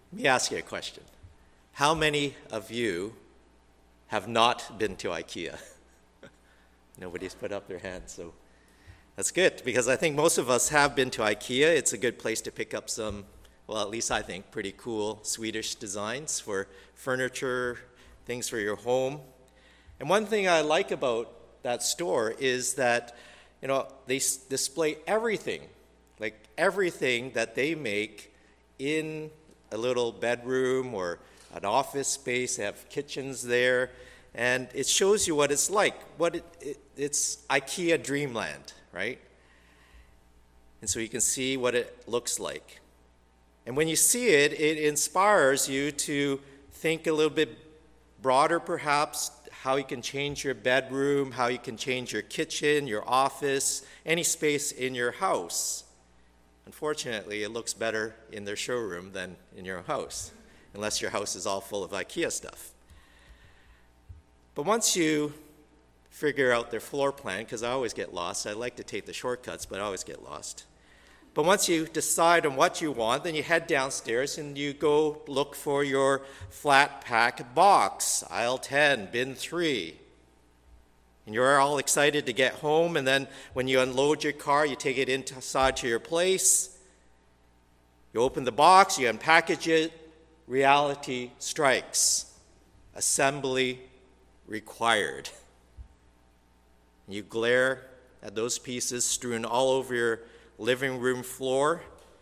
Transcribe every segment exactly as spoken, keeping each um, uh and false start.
Let me ask you a question. How many of you have not been to IKEA? Nobody's put up their hand, so that's good, because I think most of us have been to IKEA. It's a good place to pick up some, well, at least I think, pretty cool Swedish designs for furniture, things for your home. And one thing I like about that store is that, you know, they s- display everything, like everything that they make in a little bedroom or an office space. They have kitchens there, and it shows you what it's like. What it, it, it's IKEA dreamland, right? And so you can see what it looks like. And when you see it, it inspires you to think a little bit broader, perhaps, how you can change your bedroom, how you can change your kitchen, your office, any space in your house. Unfortunately, it looks better in their showroom than in your house, unless your house is all full of IKEA stuff. But once you figure out their floor plan, because I always get lost, I like to take the shortcuts, but I always get lost. But once you decide on what you want, then you head downstairs and you go look for your flat pack box, aisle ten, bin three. And you're all excited to get home, and then when you unload your car, you take it inside to your place. You open the box, you unpackage it, reality strikes. Assembly required. You glare at those pieces strewn all over your living room floor,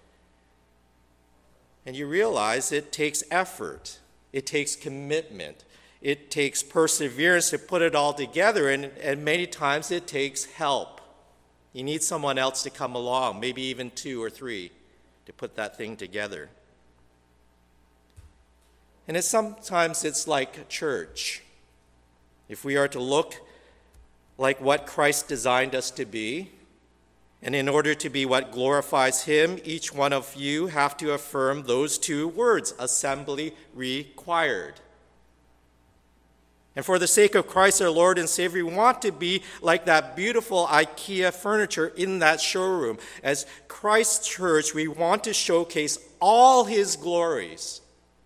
and you realize it takes effort, it takes commitment, it takes perseverance to put it all together, and, and many times it takes help. You need someone else to come along, maybe even two or three, to put that thing together. And it's sometimes it's like church. If we are to look like what Christ designed us to be, and in order to be what glorifies him, each one of you have to affirm those two words, assembly required. And for the sake of Christ our Lord and Savior, we want to be like that beautiful IKEA furniture in that showroom. As Christ's church, we want to showcase all his glories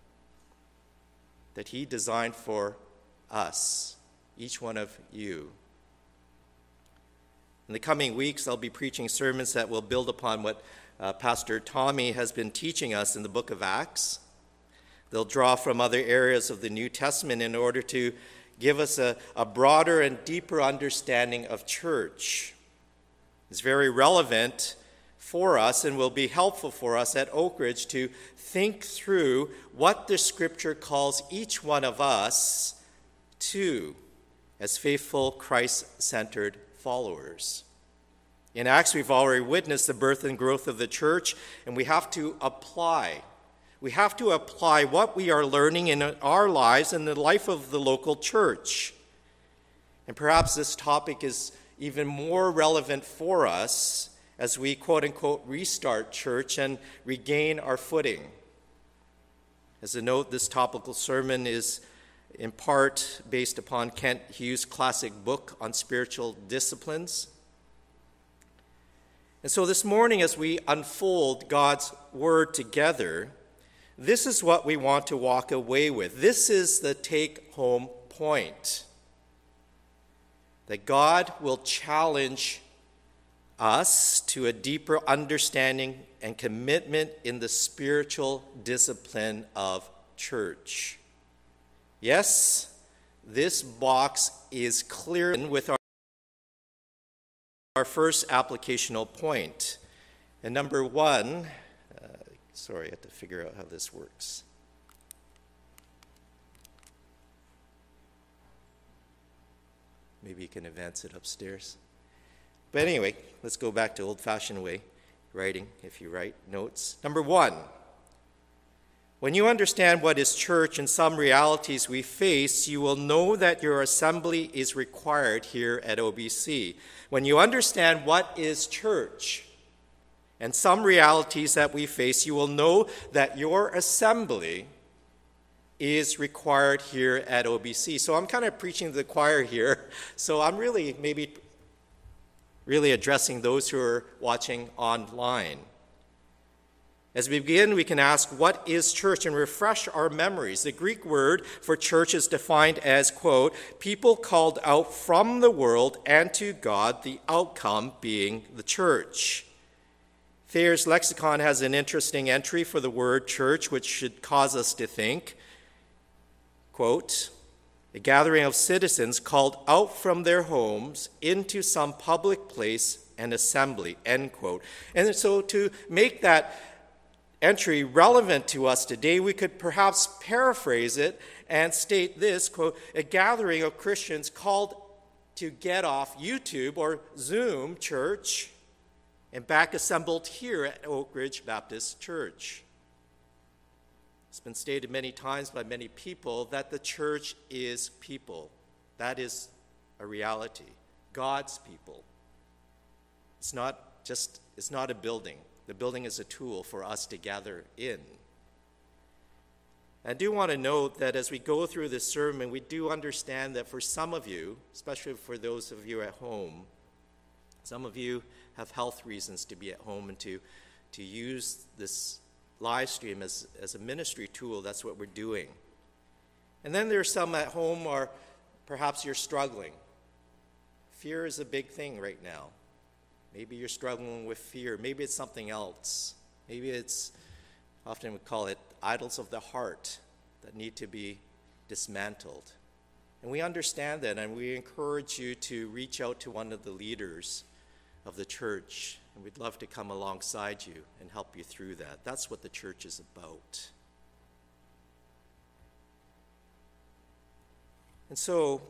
that he designed for us, each one of you. In the coming weeks, I'll be preaching sermons that will build upon what uh, Pastor Tommy has been teaching us in the book of Acts. They'll draw from other areas of the New Testament in order to give us a, a broader and deeper understanding of church. It's very relevant for us and will be helpful for us at Oak Ridge to think through what the Scripture calls each one of us to as faithful, Christ-centered followers. In Acts, we've already witnessed the birth and growth of the church, and we have to apply. We have to apply what we are learning in our lives and the life of the local church. And perhaps this topic is even more relevant for us as we, quote-unquote, restart church and regain our footing. As a note, this topical sermon is in part based upon Kent Hughes' classic book on spiritual disciplines. And so this morning, as we unfold God's word together, this is what we want to walk away with. This is the take-home point. That God will challenge us to a deeper understanding and commitment in the spiritual discipline of church. Yes, this box is clear with our, our first applicational point. And number one, uh, sorry, I have to figure out how this works. Maybe you can advance it upstairs. But anyway, let's go back to old-fashioned way writing, if you write notes. Number one, when you understand what is church and some realities we face, you will know that your assembly is required here at O B C. When you understand what is church and some realities that we face, you will know that your assembly is required here at O B C. So I'm kind of preaching to the choir here. So I'm really maybe really addressing those who are watching online. As we begin, we can ask, what is church? And refresh our memories. The Greek word for church is defined as, quote, people called out from the world and to God, the outcome being the church. Thayer's lexicon has an interesting entry for the word church, which should cause us to think, quote, a gathering of citizens called out from their homes into some public place and assembly, end quote. And so to make that entry relevant to us today, we could perhaps paraphrase it and state this, quote, a gathering of Christians called to get off YouTube or Zoom church and back assembled here at Oak Ridge Baptist Church. It's been stated many times by many people that the church is people. That is a reality. God's people. It's not just, it's not a building. The building is a tool for us to gather in. I do want to note that as we go through this sermon, we do understand that for some of you, especially for those of you at home, some of you have health reasons to be at home and to, to use this live stream as, as a ministry tool. That's what we're doing. And then there's some at home, or perhaps you're struggling. Fear is a big thing right now. Maybe you're struggling with fear. Maybe it's something else. Maybe it's, often we call it idols of the heart that need to be dismantled. And we understand that, and we encourage you to reach out to one of the leaders of the church, and we'd love to come alongside you and help you through that. That's what the church is about. And so,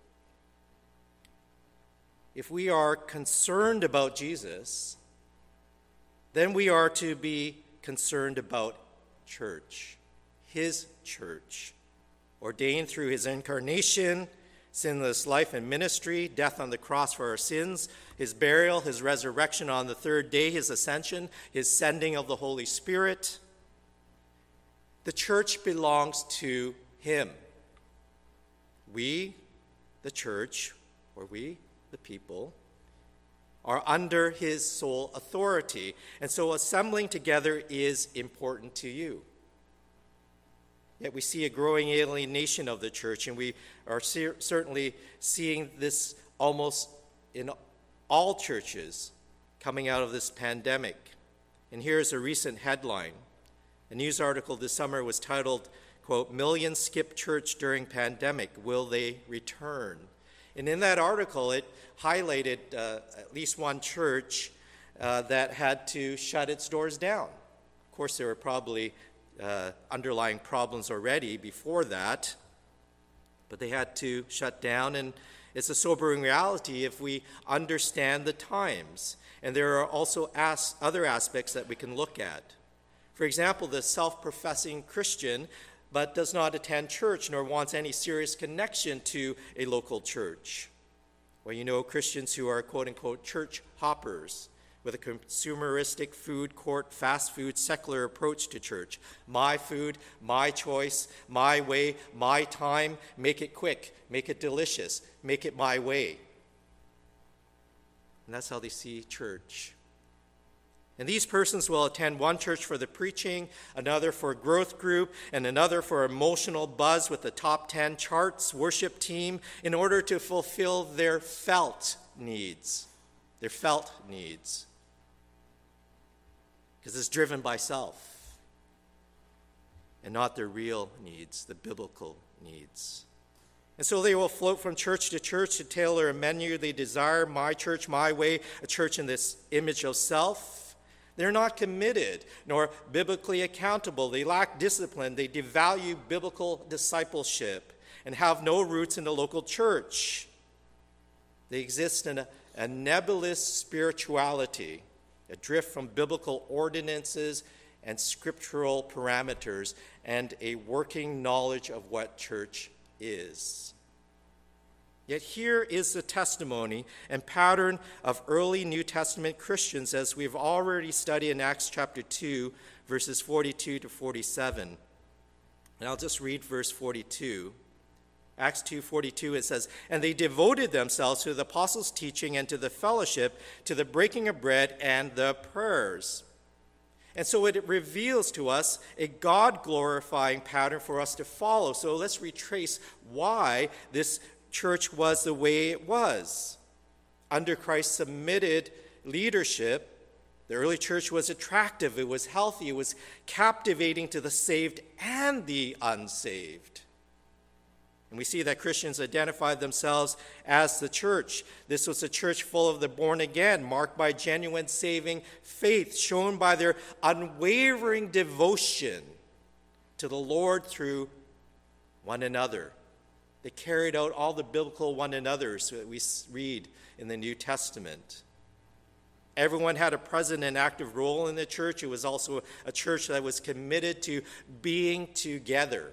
if we are concerned about Jesus, then we are to be concerned about church, his church, ordained through his incarnation, sinless life and ministry, death on the cross for our sins, his burial, his resurrection on the third day, his ascension, his sending of the Holy Spirit. The church belongs to him. We, the church, or we, the people, are under his sole authority. And so assembling together is important to you. Yet we see a growing alienation of the church, and we are ser- certainly seeing this almost in all churches coming out of this pandemic. And here's a recent headline. A news article this summer was titled, quote, "Millions skip church during pandemic. Will they return?" And in that article, it highlighted uh, at least one church uh, that had to shut its doors down. Of course, there were probably uh, underlying problems already before that, but they had to shut down, and it's a sobering reality if we understand the times. And there are also as- other aspects that we can look at. For example, the self-professing Christian but does not attend church nor wants any serious connection to a local church. Well, you know Christians who are quote-unquote church hoppers with a consumeristic food court, fast food, secular approach to church. My food, my choice, my way, my time, make it quick, make it delicious, make it my way. And that's how they see church. And these persons will attend one church for the preaching, another for a growth group, and another for emotional buzz with the top ten charts, worship team, in order to fulfill their felt needs. Their felt needs. Because it's driven by self and not their real needs, the biblical needs. And so they will float from church to church to tailor a menu they desire, my church, my way, a church in this image of self. They're not committed nor biblically accountable. They lack discipline. They devalue biblical discipleship and have no roots in the local church. They exist in a, a nebulous spirituality, adrift from biblical ordinances and scriptural parameters, and a working knowledge of what church is. Yet here is the testimony and pattern of early New Testament Christians, as we've already studied in Acts chapter two, verses forty-two to forty-seven. And I'll just read verse forty-two. Acts two forty-two, it says, "And they devoted themselves to the apostles' teaching and to the fellowship, to the breaking of bread and the prayers. And so it reveals to us a God-glorifying pattern for us to follow. So let's retrace why this church was the way it was. Under Christ's submitted leadership, the early church was attractive, it was healthy, it was captivating to the saved and the unsaved. And we see that Christians identified themselves as the church. This was a church full of the born again, marked by genuine saving faith, shown by their unwavering devotion to the Lord through one another. They carried out all the biblical one another's that we read in the New Testament. Everyone had a present and active role in the church. It was also a church that was committed to being together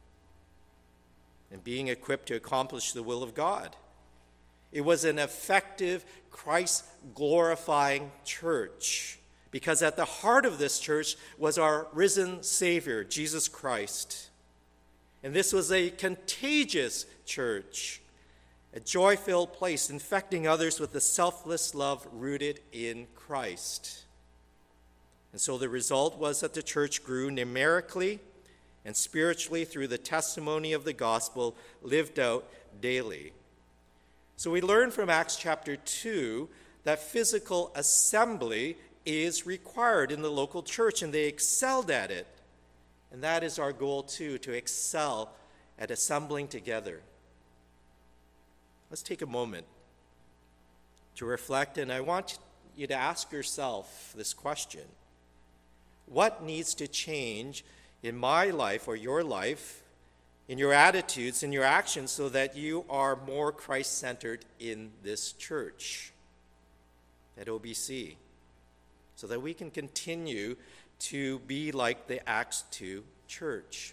and being equipped to accomplish the will of God. It was an effective, Christ-glorifying church, because at the heart of this church was our risen Savior, Jesus Christ. And this was a contagious church, a joy-filled place, infecting others with the selfless love rooted in Christ. And so the result was that the church grew numerically and spiritually through the testimony of the gospel lived out daily. So we learn from Acts chapter two that physical assembly is required in the local church, and they excelled at it. And that is our goal too, to excel at assembling together. Let's take a moment to reflect, and I want you to ask yourself this question. What needs to change in my life or your life, in your attitudes, in your actions, so that you are more Christ-centered in this church at O B C, so that we can continue to be like the Acts two church?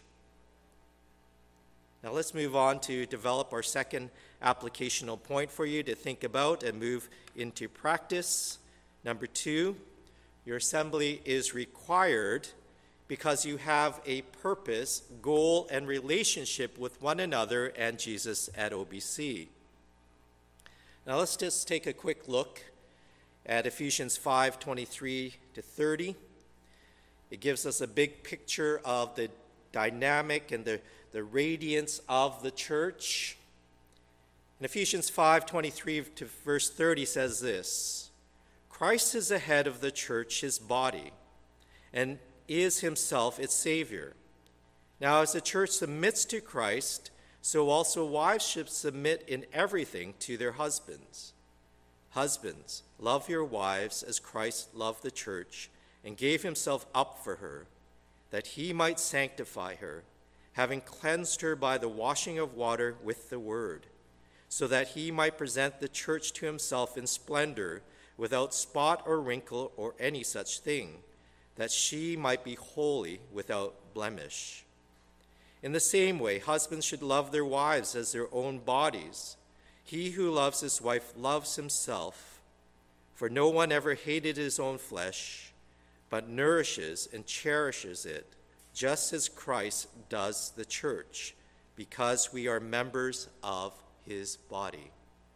Now let's move on to develop our second applicational point for you to think about and move into practice. Number two, your assembly is required because you have a purpose, goal, and relationship with one another and Jesus at O B C. Now let's just take a quick look at Ephesians five twenty-three to thirty. It gives us a big picture of the dynamic and the, the radiance of the church. In Ephesians five twenty-three to verse thirty says this: Christ is the head of the church, his body, and is himself its Savior. Now, as the church submits to Christ, so also wives should submit in everything to their husbands. Husbands, love your wives as Christ loved the church and gave himself up for her, that he might sanctify her, having cleansed her by the washing of water with the word, so that he might present the church to himself in splendor, without spot or wrinkle or any such thing, that she might be holy without blemish. In the same way, husbands should love their wives as their own bodies. He who loves his wife loves himself, for no one ever hated his own flesh, but nourishes and cherishes it, just as Christ does the church, because we are members of his body.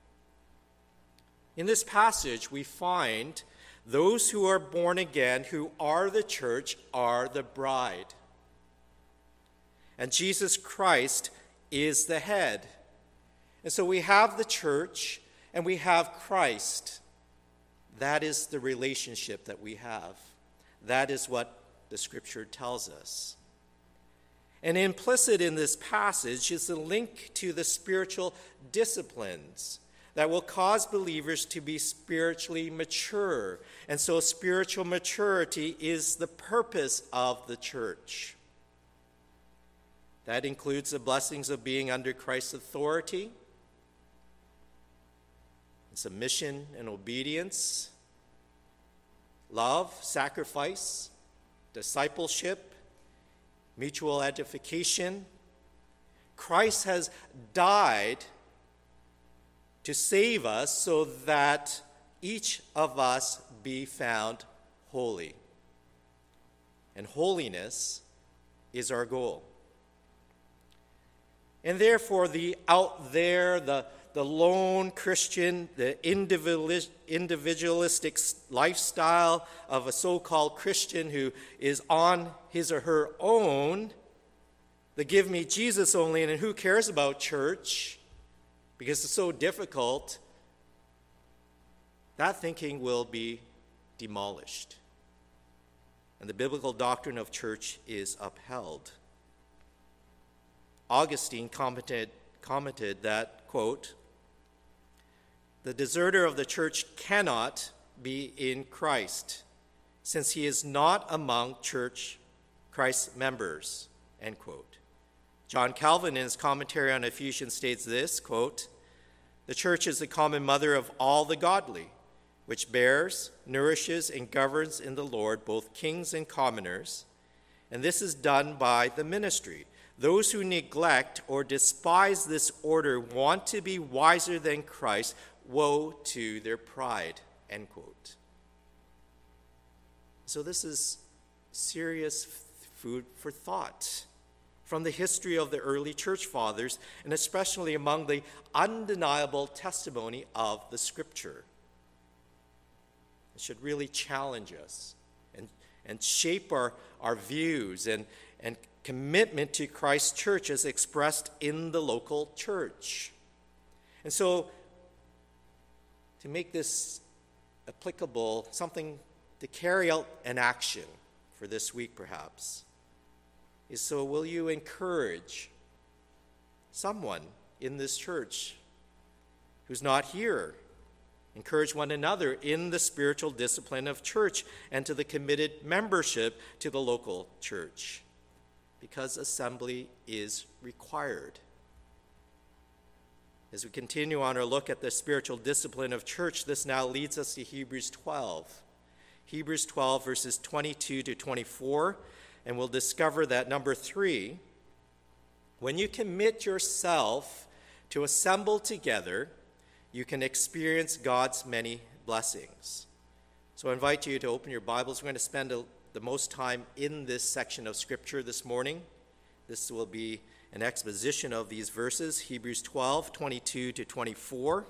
In this passage, we find those who are born again, who are the church, are the bride. And Jesus Christ is the head. And so we have the church and we have Christ. That is the relationship that we have. That is what the scripture tells us. And implicit in this passage is the link to the spiritual disciplines that will cause believers to be spiritually mature. And so spiritual maturity is the purpose of the church. That includes the blessings of being under Christ's authority, submission and obedience, love, sacrifice, discipleship, mutual edification. Christ has died to save us so that each of us be found holy. And holiness is our goal. And therefore, the out there, the, the lone Christian, the individualistic lifestyle of a so-called Christian who is on his or her own, the give me Jesus only, and who cares about church because it's so difficult, that thinking will be demolished. And the biblical doctrine of church is upheld. Augustine commented, commented that, quote, "The deserter of the church cannot be in Christ, since he is not among church Christ's members," end quote. John Calvin, in his commentary on Ephesians, states this, quote, "The church is the common mother of all the godly, which bears, nourishes, and governs in the Lord both kings and commoners, and this is done by the ministry. Those who neglect or despise this order want to be wiser than Christ. Woe to their pride," end quote. So this is serious food for thought from the history of the early church fathers, and especially among the undeniable testimony of the Scripture. It should really challenge us and, and shape our, our views and, and commitment to Christ's church as expressed in the local church. And so, to make this applicable, something to carry out an action for this week perhaps, is so will you encourage someone in this church who's not here? Encourage one another in the spiritual discipline of church and to the committed membership to the local church, because assembly is required. As we continue on our look at the spiritual discipline of church, this now leads us to Hebrews twelve. Hebrews twelve, verses twenty-two to twenty-four, and we'll discover that number three, when you commit yourself to assemble together, you can experience God's many blessings. So I invite you to open your Bibles. We're going to spend a, the most time in this section of Scripture this morning. This will be an exposition of these verses, Hebrews twelve, twenty-two to twenty-four.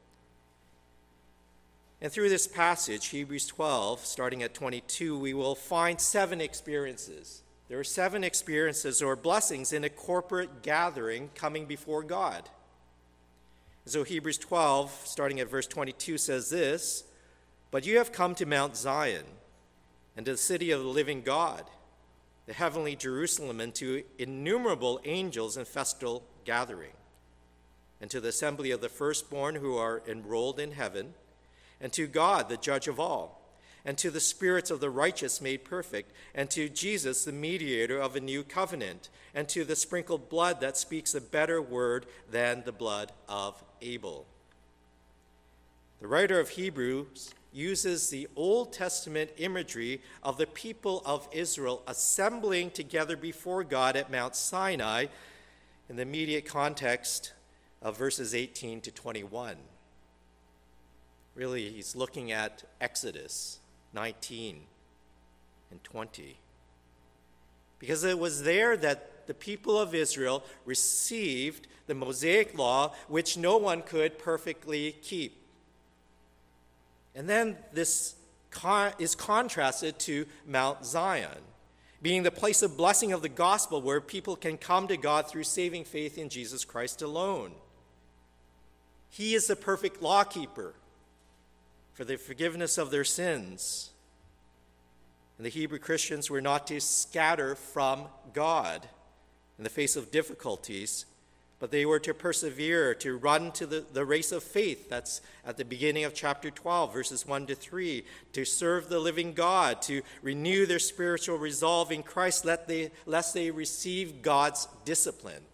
And through this passage, Hebrews twelve, starting at twenty-two, we will find seven experiences. There are seven experiences or blessings in a corporate gathering coming before God. So Hebrews twelve, starting at verse twenty-two, says this, "But you have come to Mount Zion, and to the city of the living God, the heavenly Jerusalem, and to innumerable angels in festal gathering, and to the assembly of the firstborn who are enrolled in heaven, and to God, the judge of all, and to the spirits of the righteous made perfect, and to Jesus, the mediator of a new covenant, and to the sprinkled blood that speaks a better word than the blood of Abel." The writer of Hebrews uses the Old Testament imagery of the people of Israel assembling together before God at Mount Sinai in the immediate context of verses eighteen to twenty-one. Really, he's looking at Exodus nineteen and twenty. Because it was there that the people of Israel received the Mosaic law, which no one could perfectly keep. And then this con- is contrasted to Mount Zion, being the place of blessing of the gospel where people can come to God through saving faith in Jesus Christ alone. He is the perfect lawkeeper for the forgiveness of their sins. And the Hebrew Christians were not to scatter from God in the face of difficulties, but they were to persevere, to run to the, the race of faith. That's at the beginning of chapter twelve, verses one to three, to serve the living God, to renew their spiritual resolve in Christ, lest they, lest they receive God's discipline.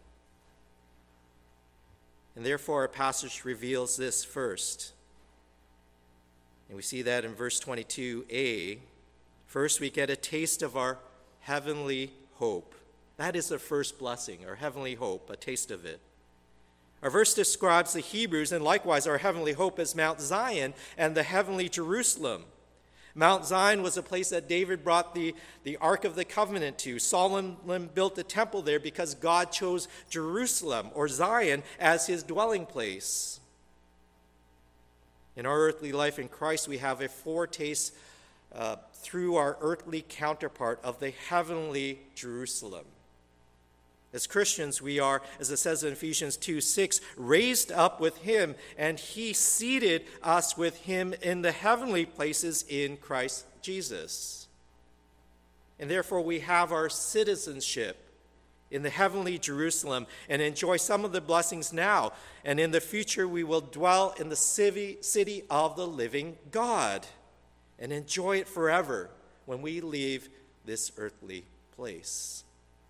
And therefore, our passage reveals this first. And we see that in verse twenty-two a. First, we get a taste of our heavenly hope. That is the first blessing, our heavenly hope, a taste of it. Our verse describes the Hebrews and likewise our heavenly hope as Mount Zion and the heavenly Jerusalem. Mount Zion was a place that David brought the, the Ark of the Covenant to. Solomon built a temple there because God chose Jerusalem, or Zion, as his dwelling place. In our earthly life in Christ, we have a foretaste uh, through our earthly counterpart of the heavenly Jerusalem. As Christians, we are, as it says in Ephesians two six, raised up with him, and he seated us with him in the heavenly places in Christ Jesus. And therefore, we have our citizenship in the heavenly Jerusalem and enjoy some of the blessings now. And in the future, we will dwell in the city of the living God and enjoy it forever when we leave this earthly place.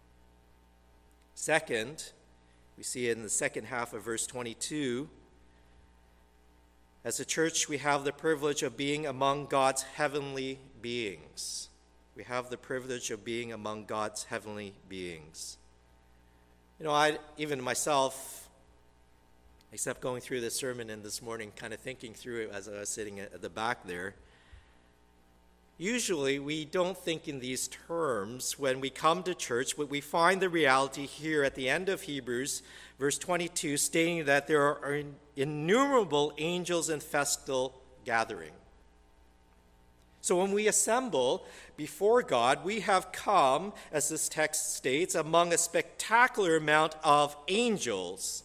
Second, we see in the second half of verse twenty-two, as a church, we have the privilege of being among God's heavenly beings. We have the privilege of being among God's heavenly beings. You know, I, even myself, except going through this sermon and this morning, kind of thinking through it as I was sitting at the back there, usually we don't think in these terms when we come to church, but we find the reality here at the end of Hebrews, verse twenty-two, stating that there are innumerable angels in festal gathering. So when we assemble before God, we have come, as this text states, among a spectacular amount of angels.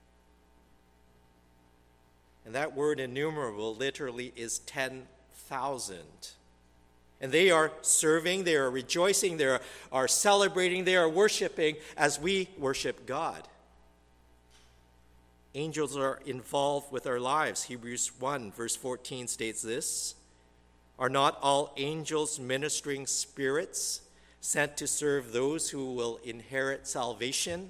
And that word innumerable literally is ten thousand. And they are serving, they are rejoicing, they are, are celebrating, they are worshiping as we worship God. Angels are involved with our lives. Hebrews one, verse fourteen states this. Are not all angels ministering spirits sent to serve those who will inherit salvation?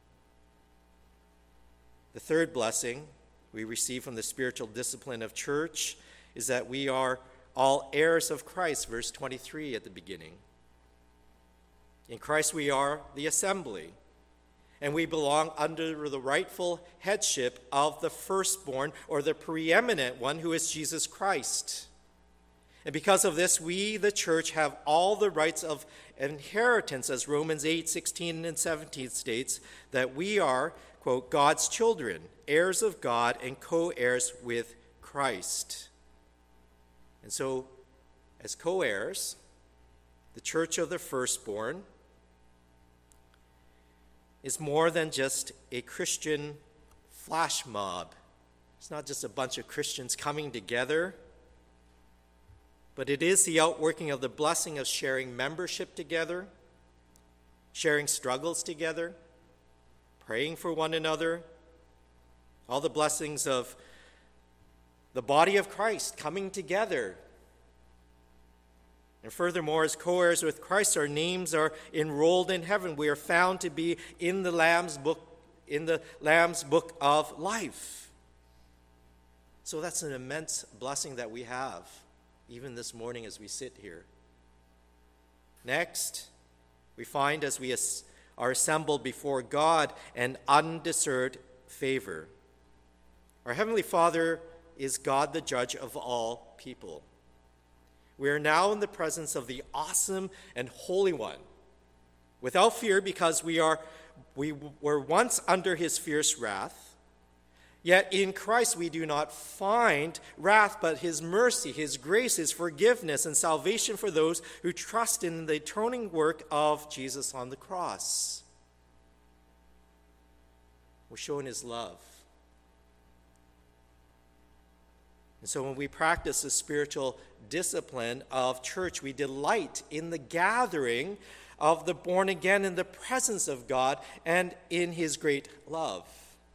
The third blessing we receive from the spiritual discipline of church is that we are all heirs of Christ, verse twenty-three at the beginning. In Christ we are the assembly, and we belong under the rightful headship of the firstborn, or the preeminent one, who is Jesus Christ. And because of this, we, the church, have all the rights of inheritance, as Romans eight, sixteen and seventeen states, that we are, quote, God's children, heirs of God, and co-heirs with Christ. And so, as co-heirs, the church of the firstborn is more than just a Christian flash mob. It's not just a bunch of Christians coming together, but it is the outworking of the blessing of sharing membership together, sharing struggles together, praying for one another, all the blessings of the body of Christ coming together. And furthermore, as co-heirs with Christ, our names are enrolled in heaven. We are found to be in the Lamb's book, in the Lamb's book of life. So that's an immense blessing that we have, even this morning as we sit here. Next, we find as we are assembled before God an undeserved favor. Our Heavenly Father is God, the judge of all people. We are now in the presence of the awesome and holy one, without fear, because we are we were once under his fierce wrath. Yet in Christ we do not find wrath, but his mercy, his grace, his forgiveness, and salvation for those who trust in the atoning work of Jesus on the cross. We're shown his love. And so when we practice the spiritual discipline of church, we delight in the gathering of the born again in the presence of God and in his great love.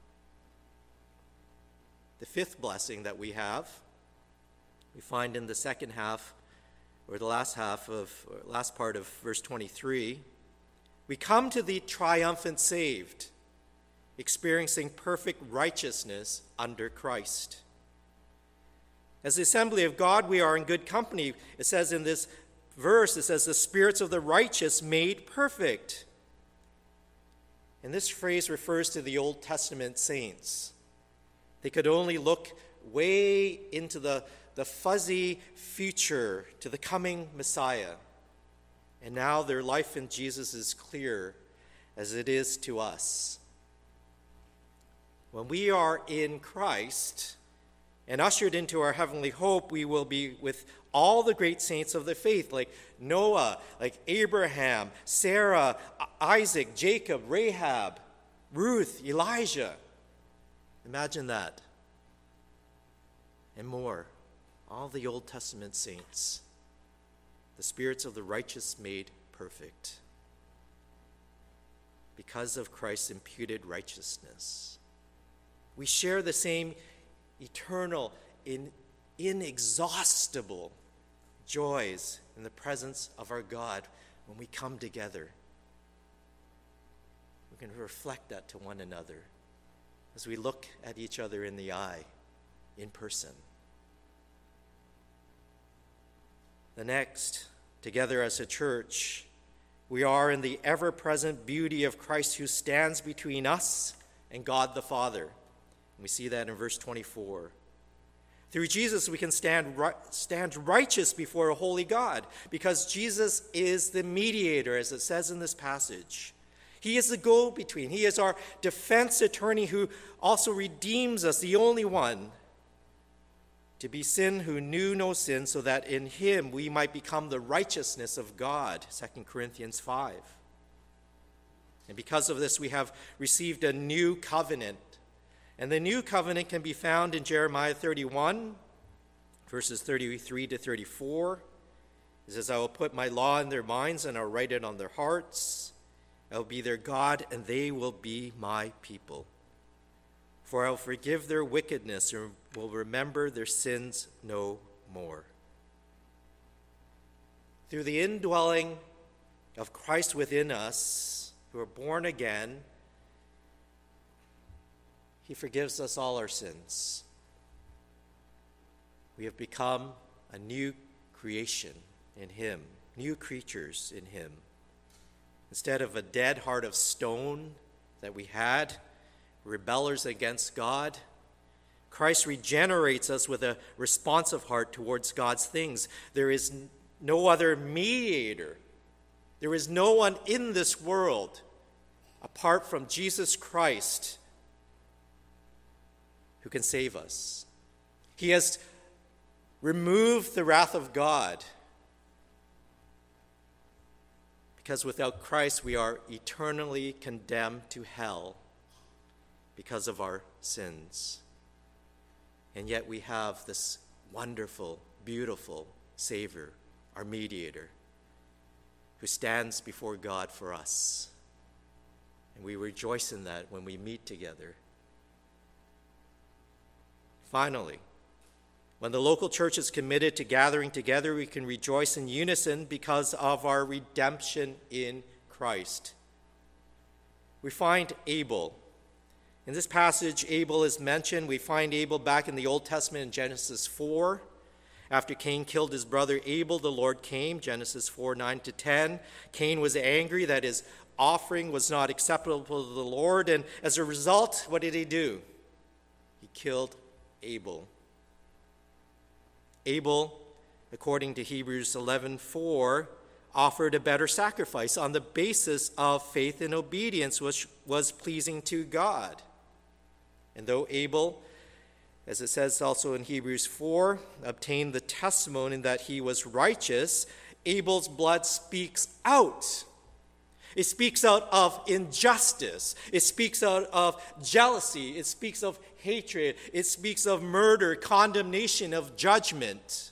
The fifth blessing that we have, we find in the second half, or the last half of, or last part of verse twenty-three. We come to the triumphant saved, experiencing perfect righteousness under Christ. As the assembly of God, we are in good company. It says in this verse, it says, the spirits of the righteous made perfect. And this phrase refers to the Old Testament saints. They could only look way into the, the fuzzy future to the coming Messiah. And now their life in Jesus is clear as it is to us. When we are in Christ and ushered into our heavenly hope, we will be with all the great saints of the faith, like Noah, like Abraham, Sarah, Isaac, Jacob, Rahab, Ruth, Elijah. Imagine that. And more. All the Old Testament saints. The spirits of the righteous made perfect. Because of Christ's imputed righteousness. We share the same eternal, in, inexhaustible joys in the presence of our God when we come together. We can reflect that to one another as we look at each other in the eye in person. The next, together as a church, we are in the ever-present beauty of Christ who stands between us and God the Father. And we see that in verse twenty-four. Through Jesus, we can stand, stand righteous before a holy God because Jesus is the mediator, as it says in this passage. He is the go-between. He is our defense attorney who also redeems us, the only one to be sin who knew no sin, so that in him we might become the righteousness of God, Second Corinthians five. And because of this, we have received a new covenant. And the new covenant can be found in Jeremiah thirty-one, verses thirty-three to thirty-four. It says, I will put my law in their minds and I'll write it on their hearts. I will be their God and they will be my people. For I will forgive their wickedness and will remember their sins no more. Through the indwelling of Christ within us, who are born again, he forgives us all our sins. We have become a new creation in him, new creatures in him. Instead of a dead heart of stone that we had, rebellers against God, Christ regenerates us with a responsive heart towards God's things. There is no other mediator. There is no one in this world apart from Jesus Christ who can save us. He has removed the wrath of God, because without Christ we are eternally condemned to hell because of our sins. And yet we have this wonderful, beautiful Savior, our mediator, who stands before God for us. And we rejoice in that when we meet together. Finally, when the local church is committed to gathering together, we can rejoice in unison because of our redemption in Christ. We find Abel. In this passage, Abel is mentioned. We find Abel back in the Old Testament in Genesis four. After Cain killed his brother Abel, the Lord came, Genesis four, nine to ten. Cain was angry that his offering was not acceptable to the Lord, and as a result, what did he do? He killed Abel. Abel, according to Hebrews eleven four, offered a better sacrifice on the basis of faith and obedience, which was pleasing to God. And though Abel, as it says also in Hebrews four, obtained the testimony that he was righteous, Abel's blood speaks out. It speaks out of injustice. It speaks out of jealousy. It speaks of hatred. It speaks of murder, condemnation, of judgment.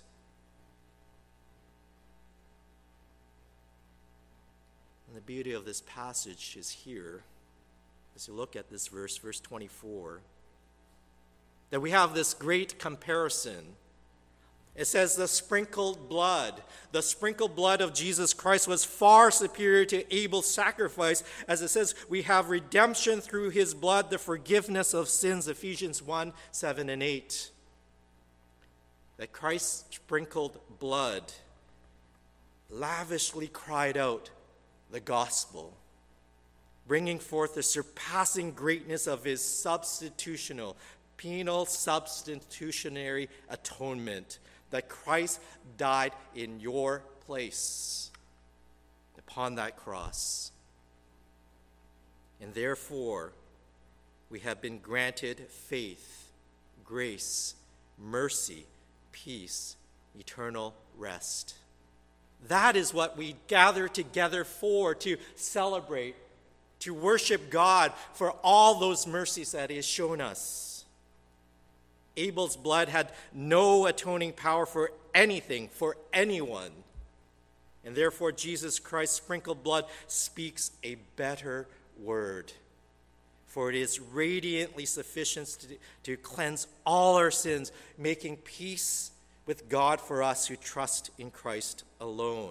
And the beauty of this passage is here, as you look at this verse, verse twenty-four, that we have this great comparison. It says the sprinkled blood. The sprinkled blood of Jesus Christ was far superior to Abel's sacrifice. As it says, we have redemption through his blood, the forgiveness of sins, Ephesians one, seven, and eight. That Christ's sprinkled blood lavishly cried out the gospel, bringing forth the surpassing greatness of his substitutional, penal substitutionary atonement, that Christ died in your place upon that cross. And therefore, we have been granted faith, grace, mercy, peace, eternal rest. That is what we gather together for, to celebrate, to worship God for all those mercies that he has shown us. Abel's blood had no atoning power for anything, for anyone. And therefore, Jesus Christ's sprinkled blood speaks a better word. For it is radiantly sufficient to, to cleanse all our sins, making peace with God for us who trust in Christ alone.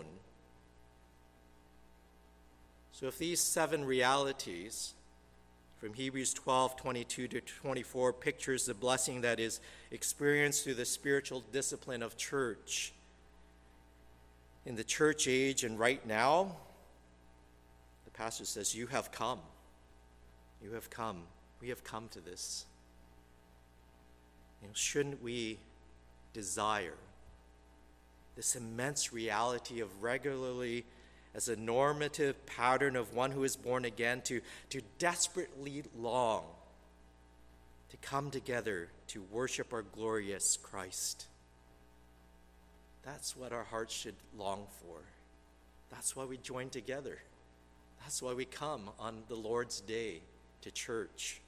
So if these seven realities from Hebrews twelve, twenty-two to twenty-four pictures the blessing that is experienced through the spiritual discipline of church in the church age and right now, the pastor says, you have come. You have come. We have come to this. You know, shouldn't we desire this immense reality of regularly, as a normative pattern of one who is born again, to, to desperately long to come together to worship our glorious Christ? That's what our hearts should long for. That's why we join together. That's why we come on the Lord's Day to church.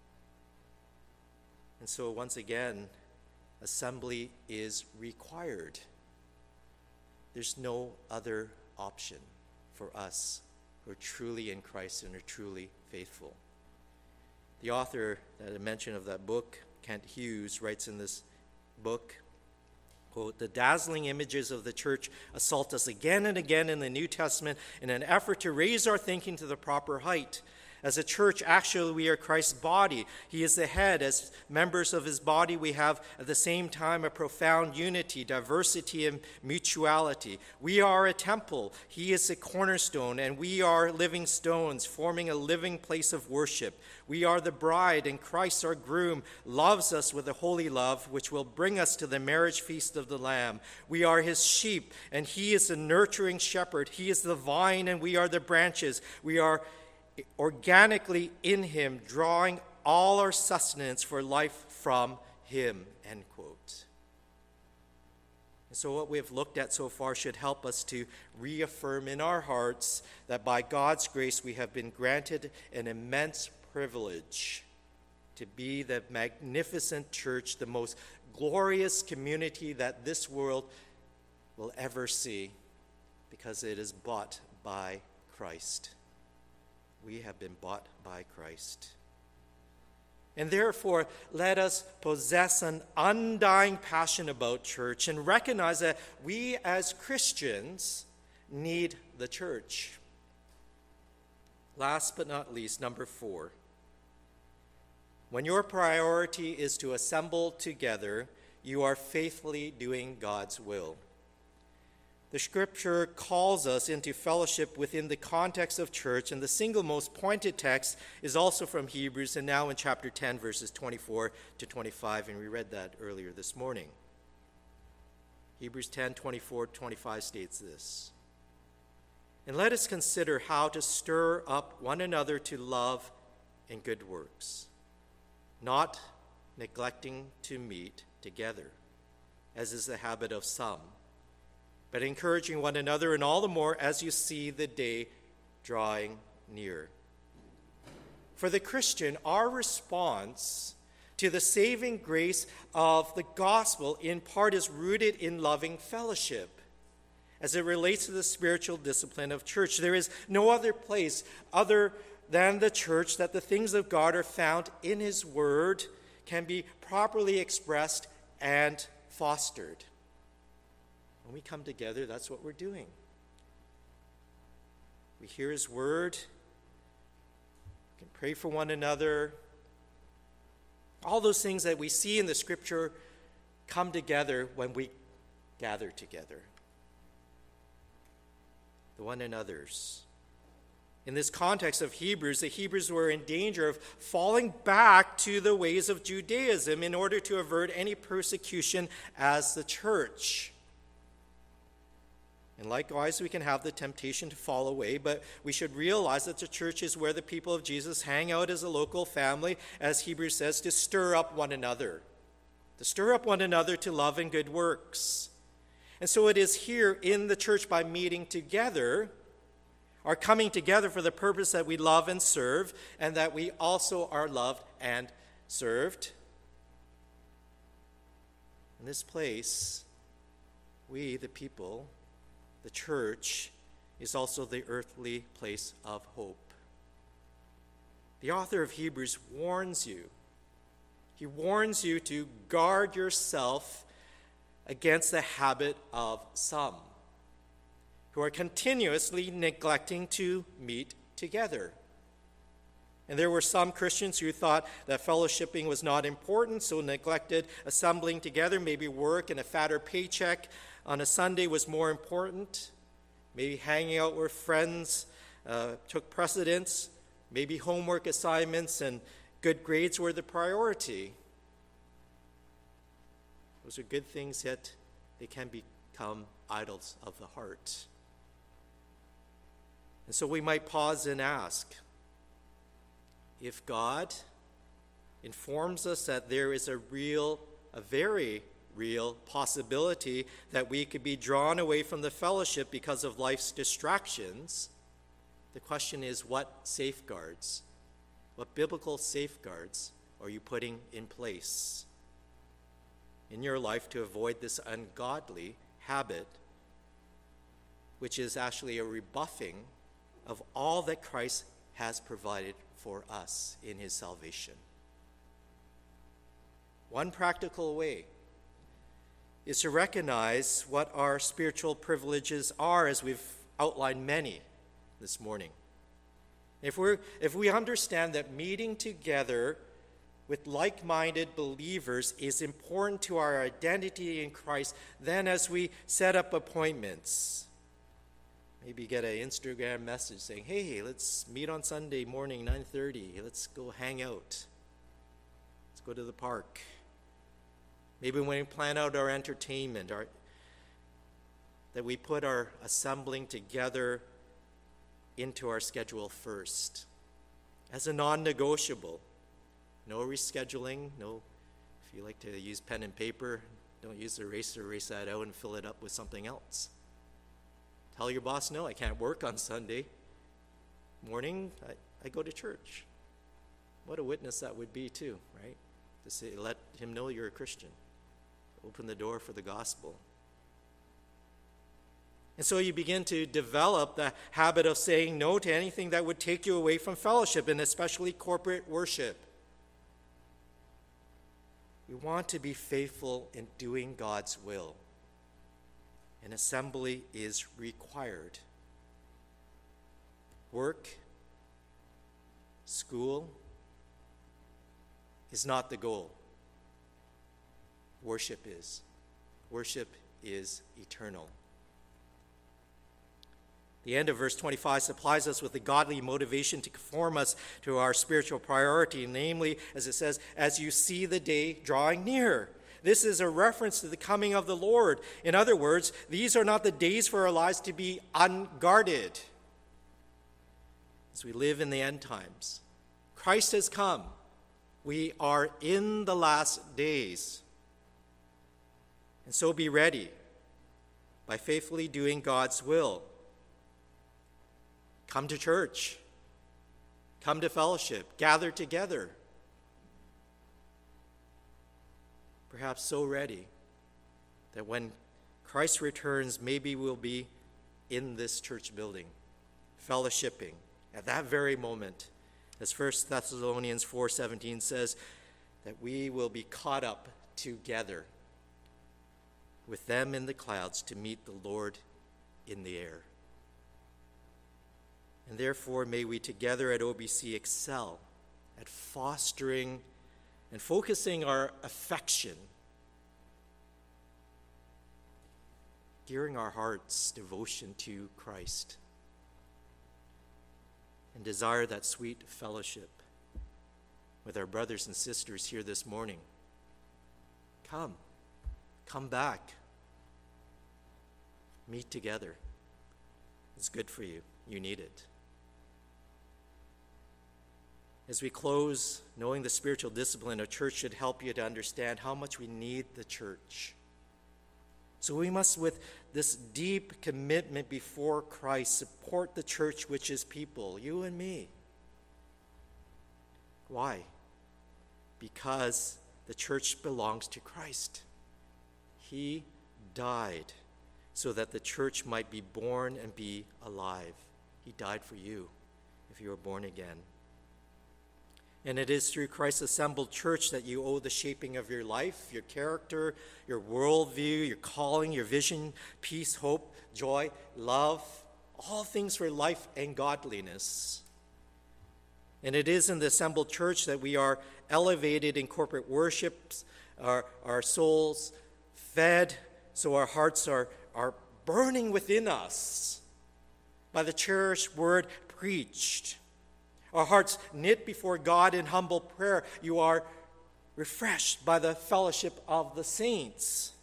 And so once again, assembly is required. There's no other option for us who are truly in Christ and are truly faithful. The author that I mentioned of that book, Kent Hughes, writes in this book, quote, "The dazzling images of the church assault us again and again in the New Testament in an effort to raise our thinking to the proper height. As a church, actually, we are Christ's body. He is the head. As members of his body, we have at the same time a profound unity, diversity, and mutuality. We are a temple. He is the cornerstone, and we are living stones, forming a living place of worship. We are the bride, and Christ, our groom, loves us with a holy love, which will bring us to the marriage feast of the Lamb. We are his sheep, and he is the nurturing shepherd. He is the vine, and we are the branches. We are organically in him, drawing all our sustenance for life from him," end quote. And so what we have looked at so far should help us to reaffirm in our hearts that by God's grace we have been granted an immense privilege to be the magnificent church, the most glorious community that this world will ever see, because it is bought by Christ. We have been bought by Christ. And therefore, let us possess an undying passion about church and recognize that we as Christians need the church. Last but not least, number four. When your priority is to assemble together, you are faithfully doing God's will. The scripture calls us into fellowship within the context of church, and the single most pointed text is also from Hebrews, and now in chapter ten, verses twenty-four to twenty-five, and we read that earlier this morning. Hebrews ten, twenty-four to twenty-five states this: "And let us consider how to stir up one another to love and good works, not neglecting to meet together, as is the habit of some, but encouraging one another, and all the more as you see the day drawing near." For the Christian, our response to the saving grace of the gospel in part is rooted in loving fellowship as it relates to the spiritual discipline of church. There is no other place other than the church that the things of God are found in his word, can be properly expressed and fostered. When we come together, that's what we're doing. We hear his word, we can pray for one another. All those things that we see in the scripture come together when we gather together. The one another's. In this context of Hebrews, the Hebrews were in danger of falling back to the ways of Judaism in order to avert any persecution as the church. And likewise, we can have the temptation to fall away, but we should realize that the church is where the people of Jesus hang out as a local family, as Hebrews says, to stir up one another, to stir up one another to love and good works. And so it is here in the church by meeting together, are coming together for the purpose that we love and serve, and that we also are loved and served. In this place, we, the people, the church, is also the earthly place of hope. The author of Hebrews warns you. He warns you to guard yourself against the habit of some who are continuously neglecting to meet together. And there were some Christians who thought that fellowshipping was not important, so neglected assembling together. Maybe work and a fatter paycheck on a Sunday was more important. Maybe hanging out with friends uh, took precedence. Maybe homework assignments and good grades were the priority. Those are good things, yet they can become idols of the heart. And so we might pause and ask, if God informs us that there is a real, a very real possibility that we could be drawn away from the fellowship because of life's distractions, the question is, what safeguards, what biblical safeguards are you putting in place in your life to avoid this ungodly habit, which is actually a rebuffing of all that Christ has provided for us in his salvation? One practical way is to recognize what our spiritual privileges are, as we've outlined many this morning. If we're, if we understand that meeting together with like-minded believers is important to our identity in Christ, then as we set up appointments, maybe get an Instagram message saying, hey, let's meet on Sunday morning, nine thirty. Let's go hang out. Let's go to the park. Maybe when we plan out our entertainment, our, that we put our assembling together into our schedule first as a non-negotiable. No rescheduling. No, if you like to use pen and paper, don't use the eraser, erase that out and fill it up with something else. Tell your boss, no, I can't work on Sunday morning. I, I go to church. What a witness that would be too, right? To say, let him know you're a Christian. Open the door for the gospel. And so you begin to develop the habit of saying no to anything that would take you away from fellowship, and especially corporate worship. We want to be faithful in doing God's will. And assembly is required. Work, school is not the goal. Worship is. Worship is eternal. The end of verse twenty-five supplies us with the godly motivation to conform us to our spiritual priority, namely, as it says, as you see the day drawing near. This is a reference to the coming of the Lord. In other words, these are not the days for our lives to be unguarded. As we live in the end times, Christ has come. We are in the last days. And so be ready by faithfully doing God's will. Come to church. Come to fellowship. Gather together. Perhaps so ready that when Christ returns, maybe we'll be in this church building, fellowshipping at that very moment. As First Thessalonians four seventeen says, that we will be caught up together with them in the clouds to meet the Lord in the air. And therefore, may we together at O B C excel at fostering and focusing our affection, gearing our hearts' devotion to Christ. and desire that sweet fellowship with our brothers and sisters here this morning, come. Come back. Meet together. It's good for you. You need it. As we close, knowing the spiritual discipline of church should help you to understand how much we need the church. So we must, with this deep commitment before Christ, support the church, which is people, you and me. Why? Because the church belongs to Christ. He died so that the church might be born and be alive. He died for you if you are born again. And it is through Christ's assembled church that you owe the shaping of your life, your character, your worldview, your calling, your vision, peace, hope, joy, love, all things for life and godliness. And it is in the assembled church that we are elevated in corporate worships, our, our souls fed, so our hearts are, are burning within us by the cherished word preached. Our hearts knit before God in humble prayer. You are refreshed by the fellowship of the saints.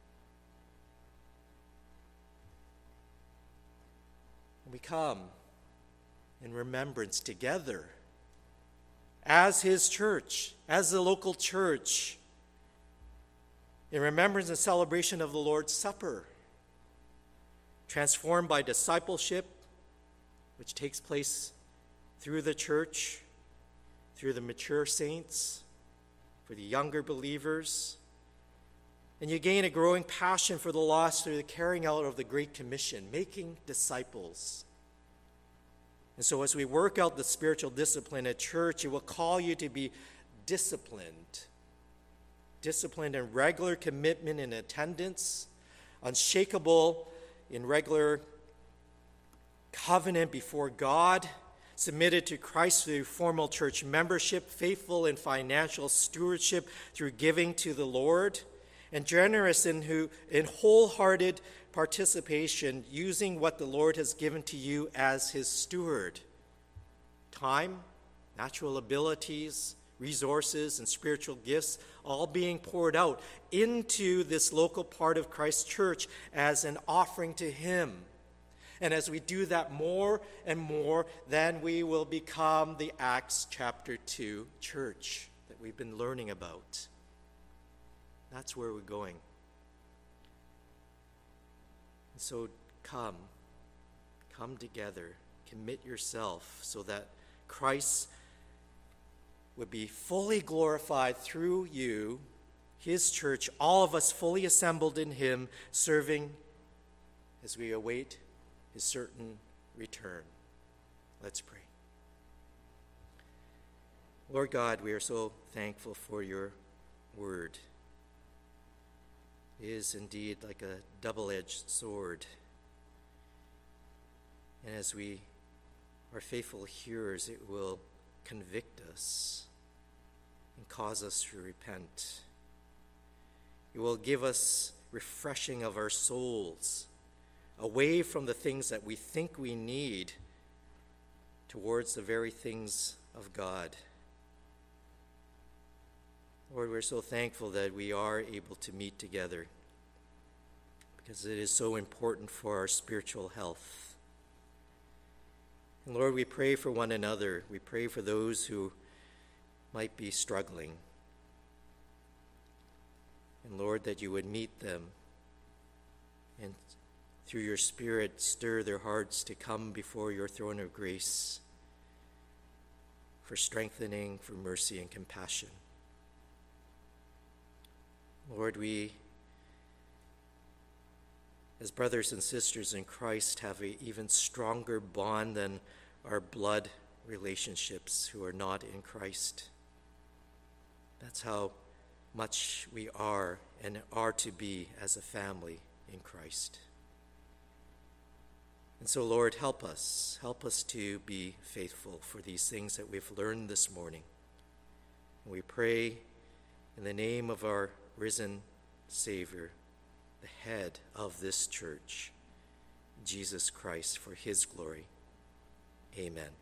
We come in remembrance together as His church, as the local church, in remembrance and celebration of the Lord's Supper, transformed by discipleship, which takes place through the church, through the mature saints, for the younger believers. And you gain a growing passion for the lost through the carrying out of the Great Commission, making disciples. And so as we work out the spiritual discipline at church, it will call you to be disciplined. Disciplined in regular commitment and attendance, unshakable in regular covenant before God, submitted to Christ through formal church membership, faithful in financial stewardship through giving to the Lord, and generous in, who, in wholehearted participation, using what the Lord has given to you as His steward. Time, natural abilities, resources, and spiritual gifts, all being poured out into this local part of Christ's church as an offering to Him. And as we do that more and more, then we will become the Acts chapter two church that we've been learning about. That's where we're going. And so come, come together, commit yourself so that Christ would be fully glorified through you, His church, all of us fully assembled in Him, serving as we await His certain return. Let's pray. Lord God, we are so thankful for your word. It is indeed like a double-edged sword. And as we are faithful hearers, it will convict us and cause us to repent. It will give us refreshing of our souls, away from the things that we think we need towards the very things of God. Lord, we're so thankful that we are able to meet together because it is so important for our spiritual health. And Lord, we pray for one another. We pray for those who might be struggling. And Lord, that you would meet them and through your Spirit stir their hearts to come before your throne of grace for strengthening, for mercy and compassion. Lord, we, as brothers and sisters in Christ, have an even stronger bond than our blood relationships who are not in Christ. That's how much we are and are to be as a family in Christ. And so, Lord, help us. Help us to be faithful for these things that we've learned this morning. And we pray in the name of our risen Savior, the head of this church, Jesus Christ, for his glory. Amen.